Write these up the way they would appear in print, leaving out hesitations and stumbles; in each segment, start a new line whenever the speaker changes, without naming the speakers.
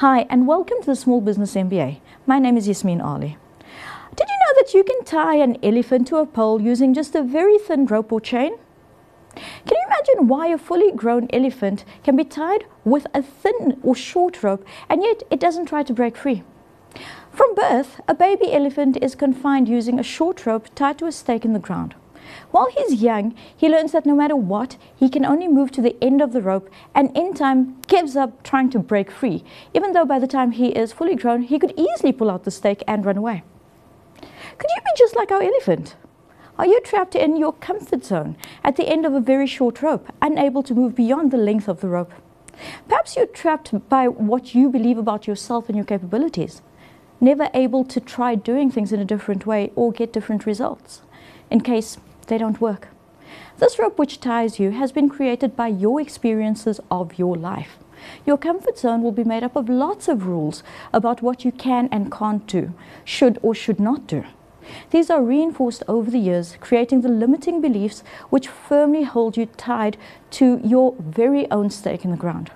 Hi, and welcome to the Small Business MBA. My name is Yasmin Ali. Did you know that you can tie an elephant to a pole using just a very thin rope or chain? Can you imagine why a fully grown elephant can be tied with a thin or short rope and yet it doesn't try to break free? From birth, a baby elephant is confined using a short rope tied to a stake in the ground. While he's young, he learns that no matter what, he can only move to the end of the rope and in time gives up trying to break free, even though by the time he is fully grown, he could easily pull out the stake and run away. Could you be just like our elephant? Are you trapped in your comfort zone at the end of a very short rope, unable to move beyond the length of the rope? Perhaps you're trapped by what you believe about yourself and your capabilities, never able to try doing things in a different way or get different results, in case they don't work. This rope which ties you has been created by your experiences of your life. Your comfort zone will be made up of lots of rules about what you can and can't do, should or should not do. These are reinforced over the years, creating the limiting beliefs which firmly hold you tied to your very own stake in the ground.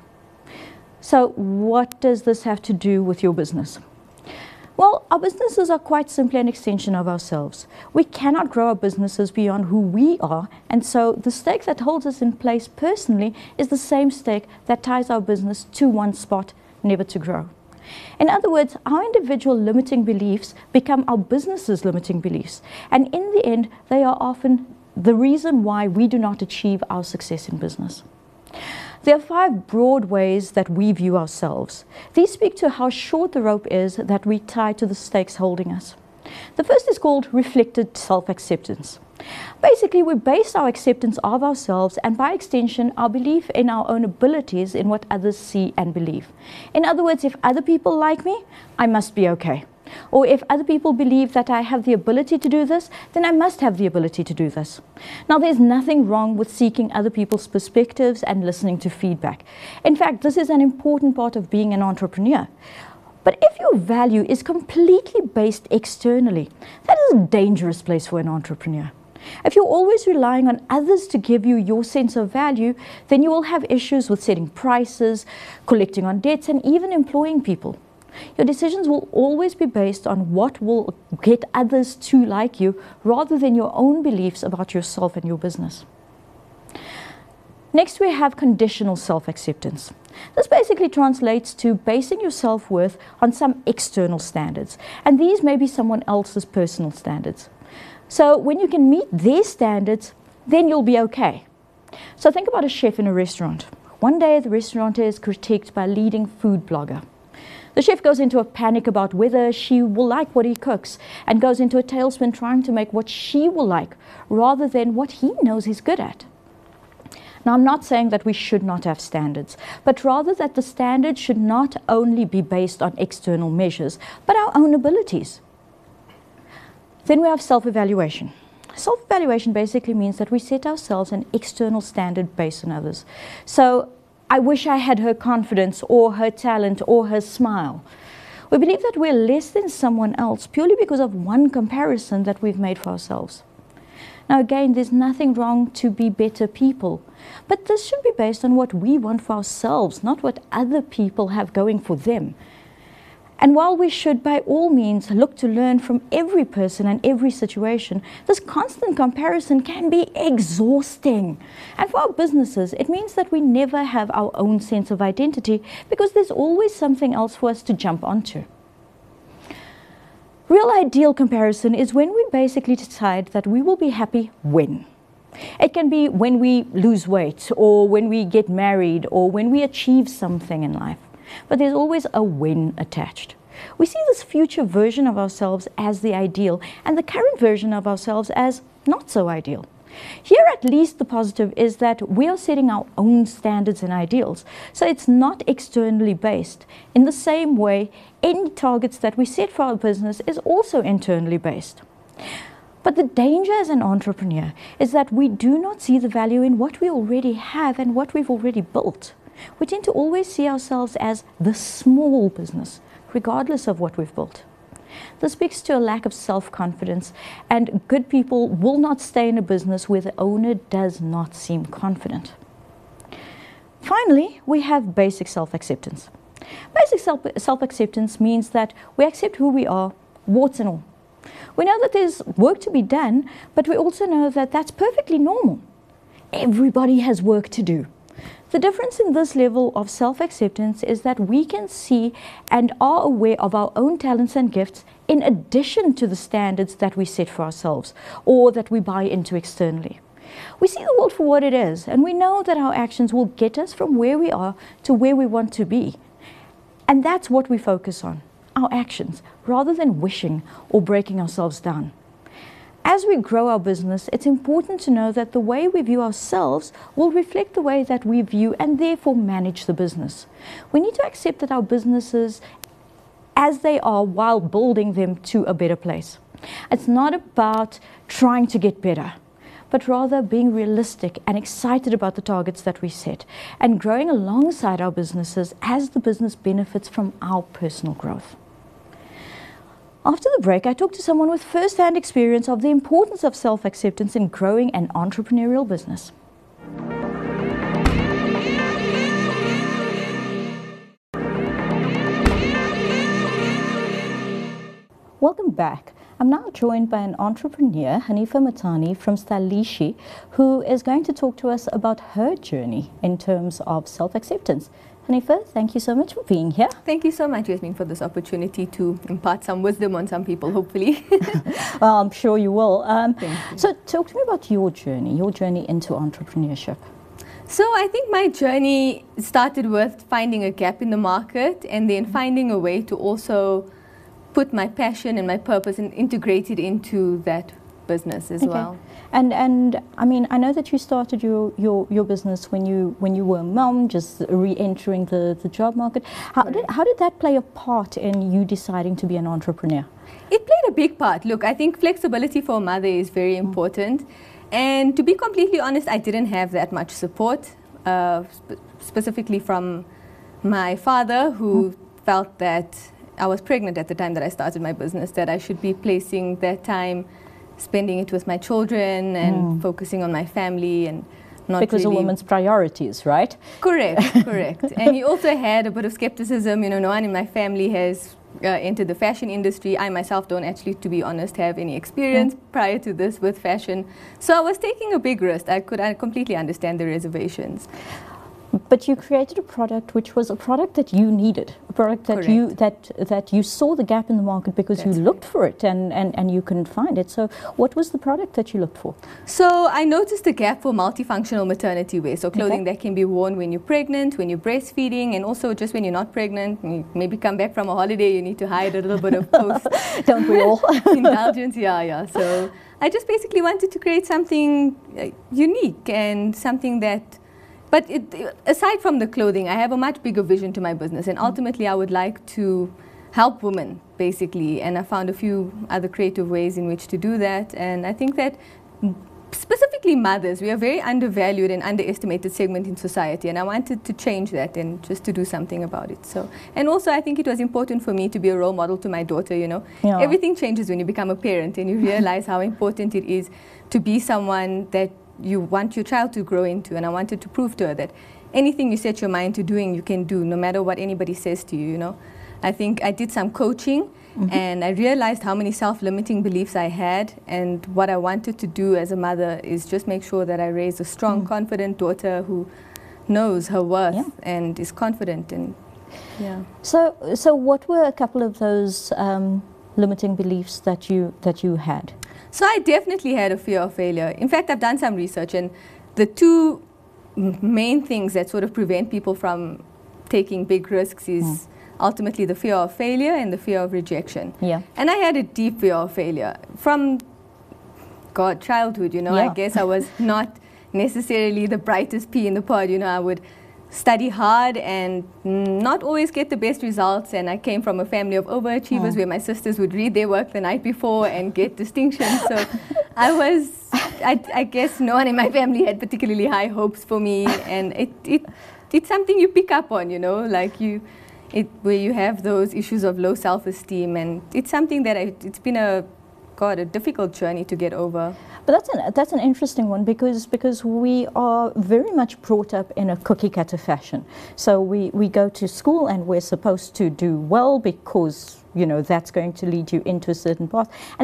So what does this have to do with your business? Well, our businesses are quite simply an extension of ourselves. We cannot grow our businesses beyond who we are, and so the stake that holds us in place personally is the same stake that ties our business to one spot, never to grow. In other words, our individual limiting beliefs become our business's limiting beliefs, and in the end, they are often the reason why we do not achieve our success in business. There are 5 broad ways that we view ourselves. These speak to how short the rope is that we tie to the stakes holding us. The first is called reflected self-acceptance. Basically, we base our acceptance of ourselves and by extension our belief in our own abilities in what others see and believe. In other words, if other people like me, I must be okay. Or if other people believe that I have the ability to do this, then I must have the ability to do this. Now, there's nothing wrong with seeking other people's perspectives and listening to feedback. In fact, this is an important part of being an entrepreneur. But if your value is completely based externally, that is a dangerous place for an entrepreneur. If you're always relying on others to give you your sense of value, then you will have issues with setting prices, collecting on debts, and even employing people. Your decisions will always be based on what will get others to like you rather than your own beliefs about yourself and your business. Next, we have conditional self-acceptance. This basically translates to basing your self-worth on some external standards, and these may be someone else's personal standards. So when you can meet their standards, then you'll be okay. So think about a chef in a restaurant. One day the restaurateur is critiqued by a leading food blogger. The chef goes into a panic about whether she will like what he cooks and goes into a tailspin trying to make what she will like rather than what he knows he's good at. Now, I'm not saying that we should not have standards, but rather that the standards should not only be based on external measures, but our own abilities. Then we have self-evaluation. Self-evaluation basically means that we set ourselves an external standard based on others. So, I wish I had her confidence or her talent or her smile. We believe that we're less than someone else purely because of one comparison that we've made for ourselves. Now again, there's nothing wrong to be better people, but this should be based on what we want for ourselves, not what other people have going for them. And while we should by all means look to learn from every person and every situation, this constant comparison can be exhausting. And for our businesses, it means that we never have our own sense of identity because there's always something else for us to jump onto. Real ideal comparison is when we basically decide that we will be happy when. It can be when we lose weight or when we get married or when we achieve something in life. But there's always a when attached. We see this future version of ourselves as the ideal and the current version of ourselves as not so ideal. Here, at least, the positive is that we are setting our own standards and ideals, so it's not externally based. In the same way, any targets that we set for our business is also internally based. But the danger as an entrepreneur is that we do not see the value in what we already have and what we've already built. We tend to always see ourselves as the small business, regardless of what we've built. This speaks to a lack of self-confidence, and good people will not stay in a business where the owner does not seem confident. Finally, we have basic self-acceptance. Basic self-acceptance means that we accept who we are, warts and all. We know that there's work to be done, but we also know that that's perfectly normal. Everybody has work to do. The difference in this level of self-acceptance is that we can see and are aware of our own talents and gifts in addition to the standards that we set for ourselves or that we buy into externally. We see the world for what it is, and we know that our actions will get us from where we are to where we want to be. And that's what we focus on, our actions, rather than wishing or breaking ourselves down. As we grow our business, it's important to know that the way we view ourselves will reflect the way that we view and therefore manage the business. We need to accept that our businesses as they are while building them to a better place. It's not about trying to get better, but rather being realistic and excited about the targets that we set and growing alongside our businesses as the business benefits from our personal growth. After the break, I talked to someone with first-hand experience of the importance of self-acceptance in growing an entrepreneurial business. Welcome back. I'm now joined by an entrepreneur, Hanifa Matani from Stylishi, who is going to talk to us about her journey in terms of self-acceptance. Hanifa, thank you so much for being here.
Thank you so much, Yasmin, for this opportunity to impart some wisdom on some people, hopefully.
Well, I'm sure you will.
Thank you.
So talk to me about your journey into entrepreneurship.
So I think my journey started with finding a gap in the market and then finding a way to also put my passion and my purpose and integrate it into that business as well.
And I mean, I know that you started your business when you were a mom, just re-entering the job market. How did that play a part in you deciding to be an entrepreneur?
It played a big part. Look, I think flexibility for a mother is very important. And to be completely honest, I didn't have that much support, specifically from my father, who felt that I was pregnant at the time that I started my business, that I should be placing that time, spending it with my children and focusing on my family and not
because
really
a woman's priorities, right?
Correct, correct. And he also had a bit of skepticism. You know, no one in my family has entered the fashion industry. I myself don't actually, to be honest, have any experience prior to this with fashion. So I was taking a big risk. I completely understand the reservations.
But you created a product which was a product that you needed, a product that that you saw the gap in the market because you looked for it and you couldn't find it. So what was the product that you looked for?
So I noticed a gap for multifunctional maternity wear, so clothing that can be worn when you're pregnant, when you're breastfeeding, and also just when you're not pregnant. You maybe come back from a holiday, you need to hide a little bit of post.
Don't we all?
Indulgence, yeah. So I just basically wanted to create something unique and something that. But aside from the clothing, I have a much bigger vision to my business, and ultimately I would like to help women, basically, and I found a few other creative ways in which to do that, and I think that specifically mothers, we are very undervalued and underestimated segment in society, and I wanted to change that and just to do something about it. So, and also I think it was important for me to be a role model to my daughter, you know. Yeah. Everything changes when you become a parent and you realize how important it is to be someone that you want your child to grow into, and I wanted to prove to her that anything you set your mind to doing, you can do, no matter what anybody says to you, you know. I think I did some coaching, and I realized how many self-limiting beliefs I had, and what I wanted to do as a mother is just make sure that I raise a strong, confident daughter who knows her worth and is confident. And
So what were a couple of those limiting beliefs that you had?
So I definitely had a fear of failure. In fact, I've done some research, and the two main things that sort of prevent people from taking big risks is ultimately the fear of failure and the fear of rejection. Yeah. And I had a deep fear of failure from childhood, you know. I guess I was not necessarily the brightest pea in the pod, you know. I would study hard and not always get the best results, and I came from a family of overachievers where my sisters would read their work the night before and get distinctions. So I guess no one in my family had particularly high hopes for me, and it's something you pick up on, you know, like where you have those issues of low self-esteem, and it's something that it's been a God, a difficult journey to get over.
But that's an interesting one because we are very much brought up in a cookie cutter fashion. So we go to school and we're supposed to do well because, you know, that's going to lead you into a certain path. And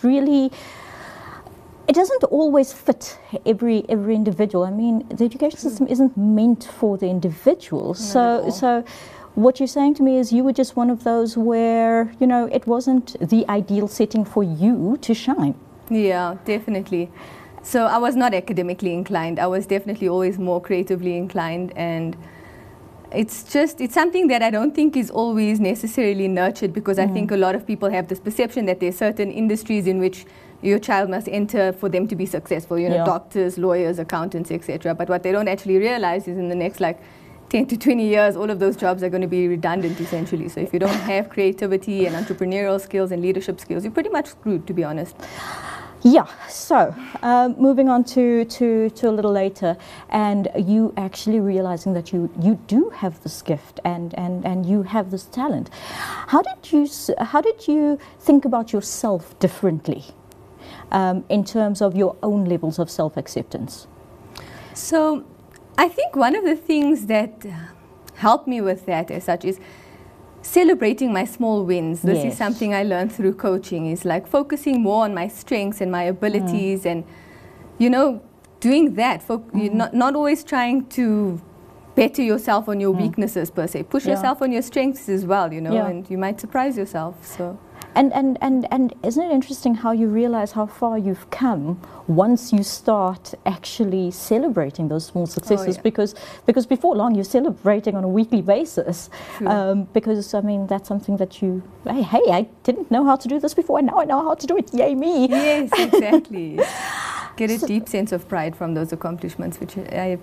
it doesn't always fit every individual. I mean, the education system isn't meant for the individual. So what you're saying to me is you were just one of those where, you know, it wasn't the ideal setting for you to shine.
Yeah, definitely. So I was not academically inclined. I was definitely always more creatively inclined, and it's something that I don't think is always necessarily nurtured, because I think a lot of people have this perception that there's certain industries in which your child must enter for them to be successful, you know, doctors, lawyers, accountants, etc. But what they don't actually realize is in the next 10 to 20 years, all of those jobs are going to be redundant essentially. So if you don't have creativity and entrepreneurial skills and leadership skills, you're pretty much screwed, to be honest.
Yeah, so moving on to a little later, and you actually realizing that you do have this gift and you have this talent. How did you think about yourself differently in terms of your own levels of self-acceptance?
So I think one of the things that helped me with that as such is celebrating my small wins. This is something I learned through coaching, is like focusing more on my strengths and my abilities, and, you know, doing that. You're not always trying to better yourself on your weaknesses per se. Push yourself on your strengths as well, you know, and you might surprise yourself. So.
And isn't it interesting how you realize how far you've come once you start actually celebrating those small successes? Because before long you're celebrating on a weekly basis. Because I mean that's something that you hey, I didn't know how to do this before, and now I know how to do it. Yay me!
Yes, exactly. Get a deep sense of pride from those accomplishments, which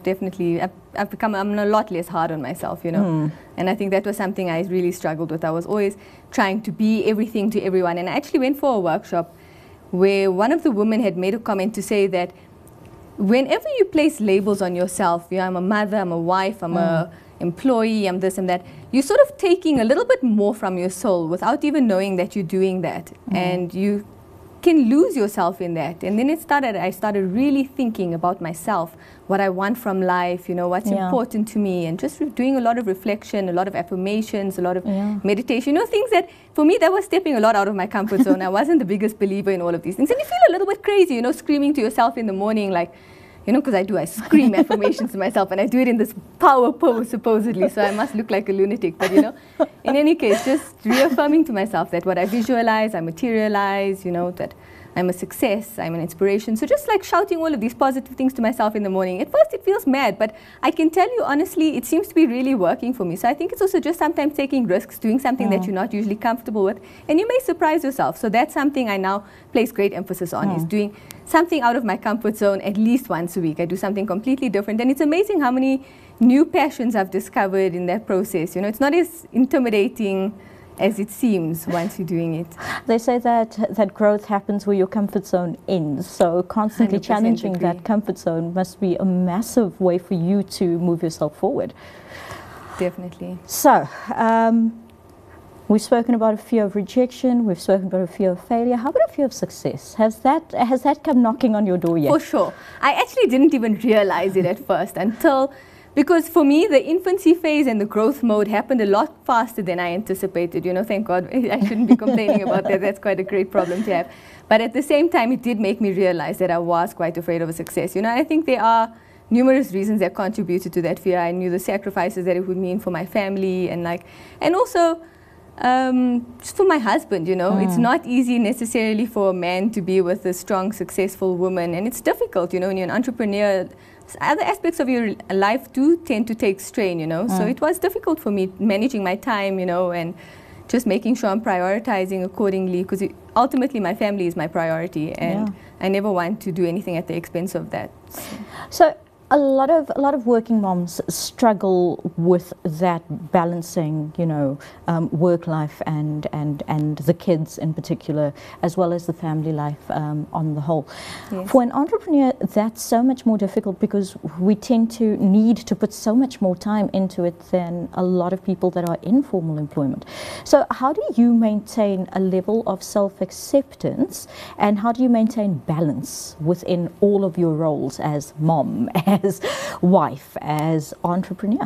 I'm a lot less hard on myself, you know. And I think that was something I really struggled with. I was always trying to be everything to everyone. And I actually went for a workshop where one of the women had made a comment to say that whenever you place labels on yourself, you know, I'm a mother, I'm a wife, I'm a employee, I'm this and that, you're sort of taking a little bit more from your soul without even knowing that you're doing that. And you can lose yourself in that. And then I started really thinking about myself, what I want from life, you know, what's important to me, and just doing a lot of reflection, a lot of affirmations, a lot of meditation, you know, things that for me that was stepping a lot out of my comfort zone. I wasn't the biggest believer in all of these things, and you feel a little bit crazy, you know, screaming to yourself in the morning, like, you know, because I scream affirmations to myself, and I do it in this power pose supposedly, so I must look like a lunatic. But, you know, in any case, just reaffirming to myself that what I visualize, I materialize, you know, that I'm a success, I'm an inspiration. So just like shouting all of these positive things to myself in the morning. At first it feels mad, but I can tell you honestly, it seems to be really working for me. So I think it's also just sometimes taking risks, doing something that you're not usually comfortable with, and you may surprise yourself. So that's something I now place great emphasis on, is doing something out of my comfort zone at least once a week. I do something completely different, and it's amazing how many new passions I've discovered in that process. You know, it's not as intimidating as it seems once you're doing it.
They say that growth happens where your comfort zone ends. So constantly challenging that comfort zone must be a massive way for you to move yourself forward.
Definitely.
So we've spoken about a fear of rejection. We've spoken about a fear of failure. How about a fear of success? Has that come knocking on your door yet?
For sure. I actually didn't even realize it at first until. Because for me, the infancy phase and the growth mode happened a lot faster than I anticipated. You know, thank God I shouldn't be complaining about that. That's quite a great problem to have. But at the same time, it did make me realize that I was quite afraid of a success. You know, I think there are numerous reasons that contributed to that fear. I knew the sacrifices that it would mean for my family, and also just for my husband, you know. It's not easy necessarily for a man to be with a strong, successful woman. And it's difficult, you know, when you're an entrepreneur. Other aspects of your life do tend to take strain, you know. So it was difficult for me managing my time, you know, and just making sure I'm prioritizing accordingly, because ultimately my family is my priority, and I never want to do anything at the expense of that.
So a lot of working moms struggle with that balancing, work life and the kids in particular, as well as the family life on the whole.
Yes.
For an entrepreneur, that's so much more difficult because we tend to need to put so much more time into it than a lot of people that are in formal employment. So how do you maintain a level of self-acceptance, and how do you maintain balance within all of your roles as mom, as wife, as entrepreneur?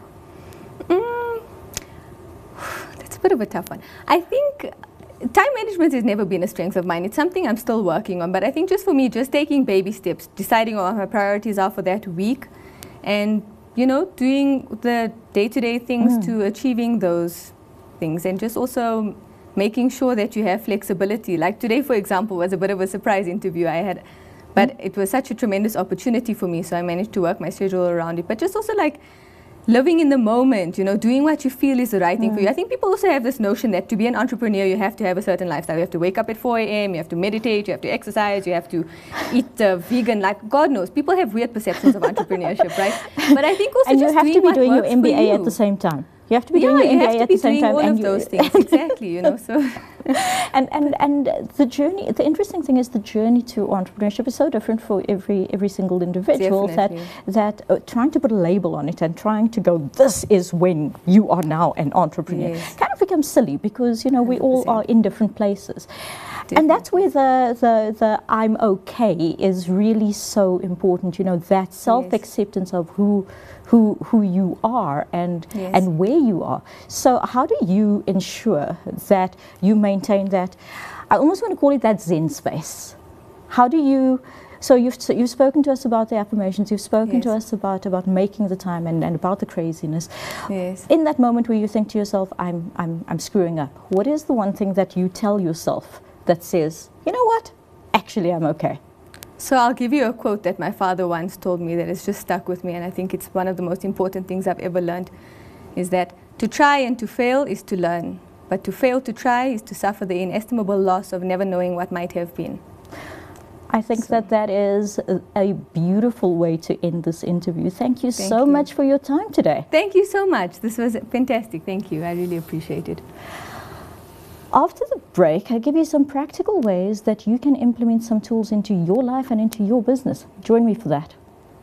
That's a bit of a tough one. I think time management has never been a strength of mine. It's something I'm still working on, but I think just for me, just taking baby steps, deciding what my priorities are for that week, and doing the day-to-day things to achieving those things, and just also making sure that you have flexibility. Like today, for example, was a bit of a surprise interview I had, but it was such a tremendous opportunity for me, so I managed to work my schedule around it. But just also like living in the moment, doing what you feel is the right thing for you. I think people also have this notion that to be an entrepreneur, you have to have a certain lifestyle. You have to wake up at 4 a.m., you have to meditate, you have to exercise, you have to eat vegan. Like, God knows, people have weird perceptions of entrepreneurship, right? But I think also
and
just
you have to be doing your MBA
you.
at the same time. You have to be doing your MBA at the same time.
You have to be doing all of those things, exactly, So.
And the journey, the interesting thing is the journey to entrepreneurship is so different for every single individual.
Definitely.
that trying to put a label on it and trying to go, this is when you are now an entrepreneur, kind of becomes silly because, we all are in different places. Definitely. And that's where the I'm okay is really so important, that self-acceptance of who you are and where you are. So how do you ensure that you maintain that, I almost want to call it that Zen space? How do you, so you've spoken to us about the affirmations, you've spoken to us about making the time and about the craziness.
Yes.
In that moment where you think to yourself, I'm screwing up, what is the one thing that you tell yourself that says, you know what, actually I'm okay?
So I'll give you a quote that my father once told me that has just stuck with me, and I think it's one of the most important things I've ever learned, is that to try and to fail is to learn, but to fail to try is to suffer the inestimable loss of never knowing what might have been.
I think that is a beautiful way to end this interview. Thank you so much for your time today.
Thank you so much. This was fantastic. Thank you. I really appreciate it.
After the break, I'll give you some practical ways that you can implement some tools into your life and into your business. Join me for that.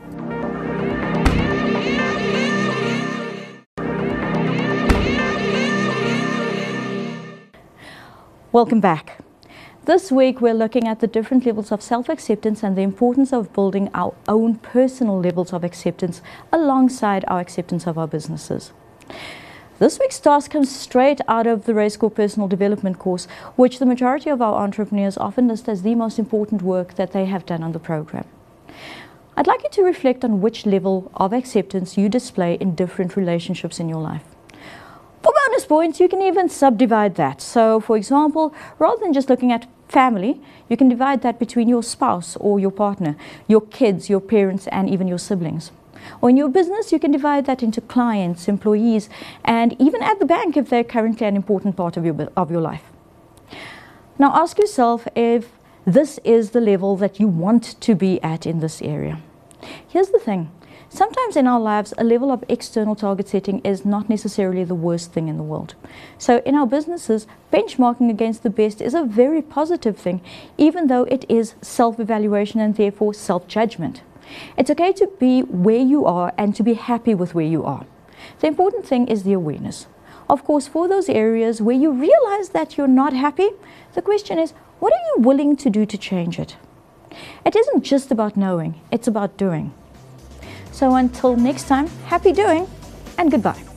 Welcome back. This week we're looking at the different levels of self-acceptance and the importance of building our own personal levels of acceptance alongside our acceptance of our businesses. This week's task comes straight out of the Raizcorp Personal Development course, which the majority of our entrepreneurs often list as the most important work that they have done on the program. I'd like you to reflect on which level of acceptance you display in different relationships in your life. For bonus points, you can even subdivide that. So, for example, rather than just looking at family, you can divide that between your spouse or your partner, your kids, your parents, and even your siblings. Or in your business, you can divide that into clients, employees, and even at the bank if they're currently an important part of your life. Now ask yourself if this is the level that you want to be at in this area. Here's the thing. Sometimes in our lives, a level of external target setting is not necessarily the worst thing in the world. So in our businesses, benchmarking against the best is a very positive thing, even though it is self-evaluation and therefore self-judgment. It's okay to be where you are and to be happy with where you are. The important thing is the awareness. Of course, for those areas where you realize that you're not happy, the question is, what are you willing to do to change it? It isn't just about knowing, it's about doing. So until next time, happy doing and goodbye.